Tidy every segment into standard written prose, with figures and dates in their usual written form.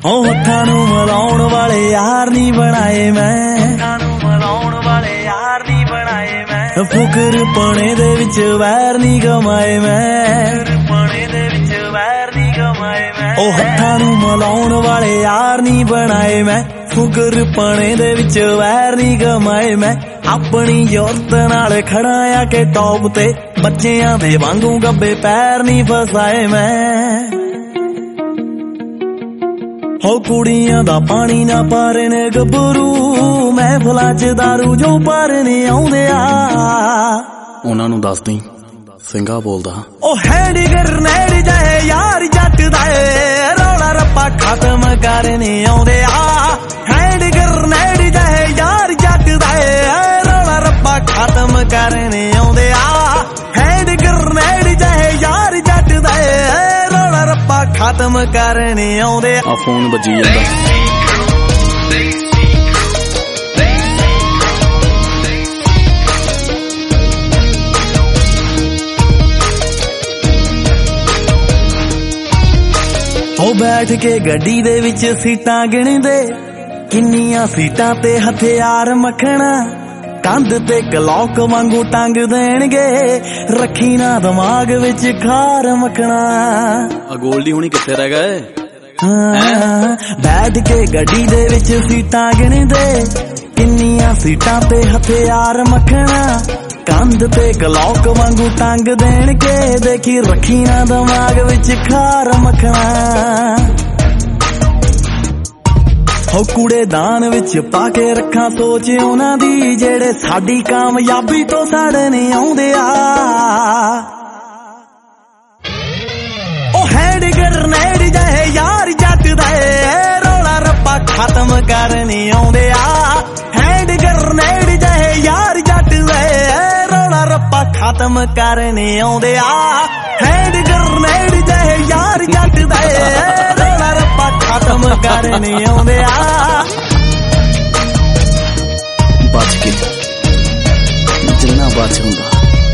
ਹੱਥਾਂ ਨੂੰ ਮਿਲਾਉਣ ਵਾਲੇ ਯਾਰ ਨੀ ਬਣਾਏ ਮੈਂ, ਹੱਥਾਂ ਨੂੰ ਮਿਲਾਉਣ ਵਾਲੇ ਯਾਰ ਨੀ ਬਣਾਏ ਮੈਂ। ਫੁਕਰ ਪਣੇ ਦੇ ਵਿੱਚ ਵੈਰ ਨੀ ਕਮਾਏ ਮੈਂ, ਪਣੇ ਦੇ ਵਿੱਚ ਵੈਰ ਨੀ ਕਮਾਏ ਮੈਂ। ਉਹ ਹੱਥਾਂ ਨੂੰ ਮਿਲਾਉਣ ਵਾਲੇ ਯਾਰ ਨੀ ਬਣਾਏ ਮੈਂ, ਫੁਕਰ ਪਣੇ ਦੇ ਵਿੱਚ ਵੈਰ ਨੀ ਕਮਾਏ ਮੈਂ। ਆਪਣੀ ਯੂਰਤ ਨਾਲ ਖੜਾ ਆ ਕੇ ਟੌਪ ਤੇ, ਬੱਚਿਆਂ ਦੇ ਵਾਂਗੂ ਗੱਬੇ ਪੈਰ ਨੀ ਫਸਾਏ ਮੈਂ। ਹੋ ਕੁੜੀਆਂ ਦਾ ਪਾਣੀ ਨਾ ਪਾਰੇ ਨੇ ਗੱਭਰੂ, ਮਹਿਫਲਾਂ ਚ ਦਾਰੂ ਜੋ ਭਰਨੇ ਆਉਂਦੇ ਆ। ਉਹਨਾਂ ਨੂੰ ਦੱਸ ਦੀ ਸਿੰਘਾ ਬੋਲਦਾ। ਉਹ ਹੈਡ ਗਰਨੇਡ ਜਾਏ ਯਾਰ ਜੱਟ ਦਾ ਏ, ਰੌਲਾ ਰੱਪਾ ਖਤਮ ਕਰਨੇ ਆਉਂਦੇ ਆ। ਹੈਡ ਗਰਨੇਡ ਜਾਏ ਯਾਰ ਜੱਟ ਦਾ ਏ, ਰੌਲਾ ਰੱਪਾ ਖਤਮ ਕਰਨੇ ਆਉਂਦੇ ਆ। ਹੈਡ ਗਰਨੇਡ ਜਾਏ ਯਾਰ ਜੱਟ ਦਾ ਏ, ਰੌਲਾ ਰੱਪਾ ਖਤਮ ਕਰਨੇ ਆਉਂਦੇ ਆ। ਫੋਨ ਵੱਜੀ ਜਾਂਦਾ। ਉਹ ਬੈਠ ਕੇ ਗੱਡੀ ਦੇ ਵਿੱਚ ਸੀਟਾਂ ਗਿਣਦੇ, ਕਿੰਨੀਆਂ ਸੀਟਾਂ ਤੇ ਹਥਿਆਰ ਮੱਖਣਾ। ਕੰਧ ਤੇ ਕਲੌਕ ਵਾਂਗੂ ਟੰਗ ਦੇਣਗੇ, ਰੱਖੀ ਨਾ ਦਿਮਾਗ ਵਿੱਚ ਖਾਰ ਮੱਖਣਾ। ਆ ਗੋਲਡੀ ਹੁਣੀ ਕਿੱਥੇ ਰਹਿ ਗਏ? ਬੈਠ ਕੇ ਗੱਡੀ ਦੇ ਵਿੱਚ ਸੀਟਾਂ ਗਿਣਦੇ, ਕਿੰਨੀਆਂ ਸੀਟਾਂ ਤੇ ਹਥਿਆਰ ਮੱਖਣਾ। ਕੰਧ ਤੇ ਕਲੌਕ ਵਾਂਗੂ ਟੰਗ ਦੇਣਗੇ, ਦੇਖੀ ਰੱਖੀ ਨਾ ਦਿਮਾਗ ਵਿੱਚ ਖਾਰ ਮੱਖਣਾ। ਹੋ ਕੂੜੇਦਾਨ ਵਿੱਚ ਪਾ ਕੇ ਰੱਖਾਂ ਸੋਚ ਉਹਨਾਂ ਦੀ, ਜਿਹੜੇ ਸਾਡੀ ਕਾਮਯਾਬੀ ਤੋਂ ਸੜਨੇ ਆਉਂਦੇ ਆ। ਉਹ ਹੈਡ ਗਰਨੇਡ ਜਾਏ ਯਾਰ ਜੱਟ ਦਾ ਏ, ਰੌਲਾ ਰੱਪਾ ਖਤਮ ਕਰਨੇ ਆਉਂਦੇ ਆ। ਹੈਡ ਗਰਨੇਡ ਜਾਏ ਯਾਰ ਜੱਟ ਦਾ ਏ, ਰੌਲਾ ਰੱਪਾ ਖਤਮ ਕਰਨੇ ਆਉਂਦੇ ਆ। ਹੈਡ ਗਰਨੇਡ ਜਾਏ ਯਾਰ ਜੱਟ ਦਾ ਏ, ਰੌਲਾ ਰੱਪਾ ਖਤਮ ਕਰਨੇ ਆਉਂਦੇ ਆ। ਬਚ ਕੇ ਜਿੰਨਾ ਬਚ ਹੁੰਦਾ।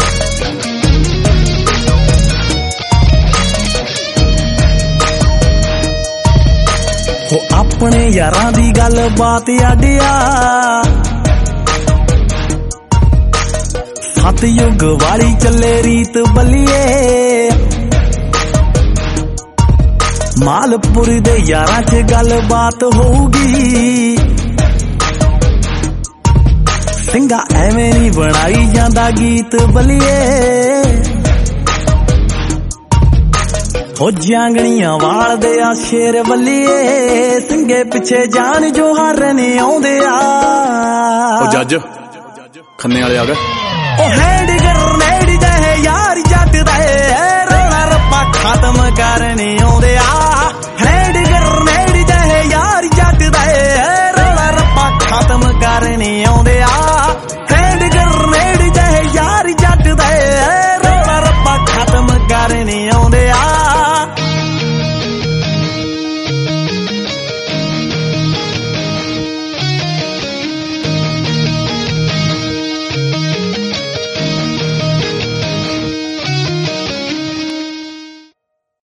ਹੋ ਆਪਣੇ ਯਾਰਾਂ ਦੀ ਗੱਲ ਬਾਤ ਆਡਿਆ, ਸਤਯੁਗ ਵਾਲੀ ਚੱਲੇ ਰੀਤ ਬੱਲੀਏ। ਮਾਲਪੁਰ ਦੇ ਯਾਰਾਂ ਚ ਗੱਲ ਬਾਤ ਹੋਊਗੀ, ਸਿੰਘਾ ਐਵੇਂ ਨੀ ਬਣਾਈ ਜਾਂਦਾ ਗੀਤ ਬੱਲੀਏ। ਹੋ ਜਾਂਗਣੀਆਂ ਵਾਲਦੇ ਆ ਸ਼ੇਰ ਬੱਲੀਏ, ਸਿੰਘੇ ਪਿੱਛੇ ਜਾਨ ਜੋ ਹਾਰਨੇ ਆਉਂਦੇ ਆ। ਉਹ ਜੱਜ ਖੰਨੇ ਵਾਲੇ ਆ ਗਏ। ਉਹ ਹੈਡ ਗਰਨੇਡ ਜਾਏ ਯਾਰ ਜੱਟ ਦਾ ਏ, ਰੌਲਾ ਰੱਪਾ ਖਤਮ ਕਰਨੇ ਆਉਂਦੇ ਆ।